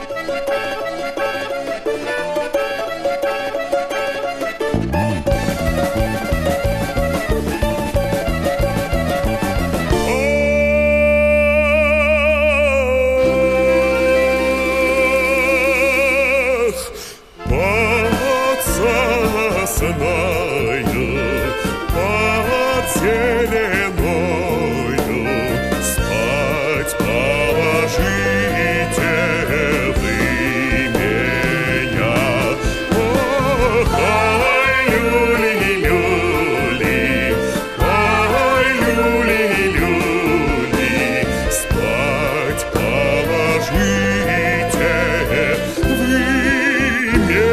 Под зеленою спать положите вы меня. Ох, ай, люли-люли, ай, люли-люли, спать положите вы меня.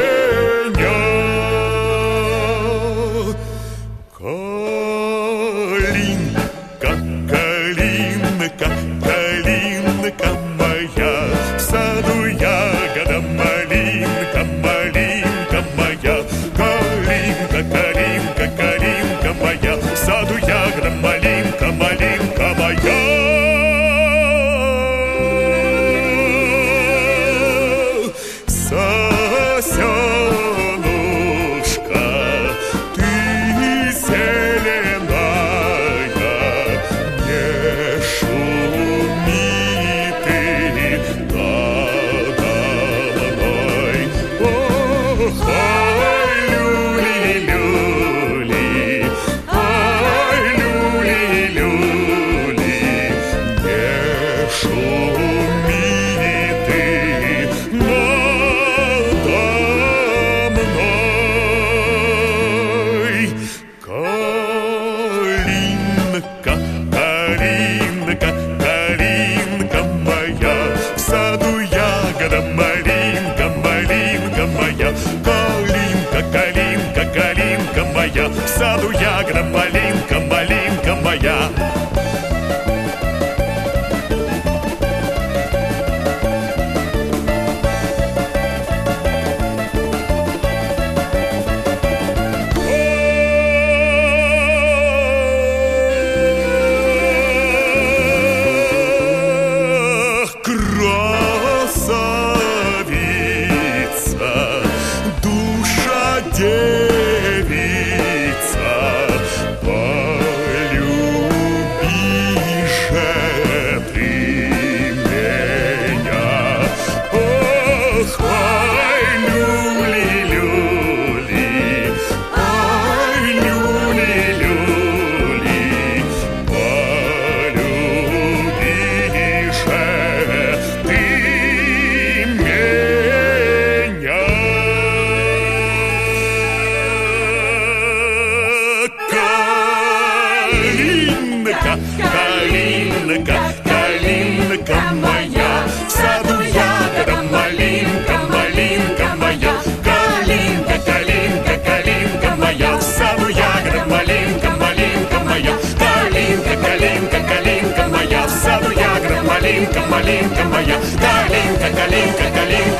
Калинка, калинка моя, в саду ягода малинка, малинка моя. Калинка, калинка, калинка моя, в саду ягода малинка, малинка моя. Сосенушка, ты зеленая, не шуми ты надо мной. Ох, ай, люли-люли, ай, люли-люли, не шуми ты надо мной. Калинка, калинка, калинка моя, в саду ягода малинка, малинка моя. Калинка, калинка, калинка моя, в саду ягода малинка, малинка моя. Красавица, душа девица, полюби же ты меня. Ох, ай, люли-люли, ай, люли-люли, полюби же ты меня. Калинка, калинка, калинка моя, в саду ягода малинка, малинка моя. Калинка, калинка, калинка моя, в саду ягода малинка, малинка моя. Калинка, калинка, калинка моя, в саду ягода малинка, малинка моя. Калинка, калинка, калинка.